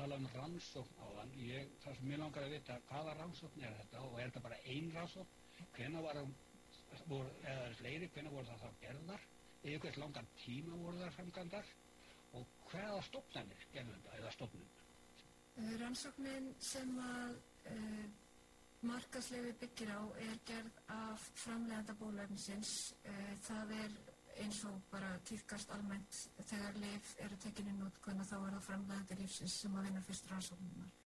tala rannsókn áðan. Það sem mér langar að vita, hvaða rannsókn þetta og þetta bara ein rannsókn? Hvenær eða fleiri, hvenær voru það þá gerðar? Yfir hvers langan tíma voru það framkvæmdar? Og hvaða stofnanir gerðu þetta eða stofnun? Rannsóknin sem að markaðsleyfi byggir á gerð af framleiðanda bóluefnisins. Það eins og bara tíðkast almennt þegar lyf eru tekin í notkun þá það framleiðandi lyfsins sem að vinna fyrst rannsóknirnar.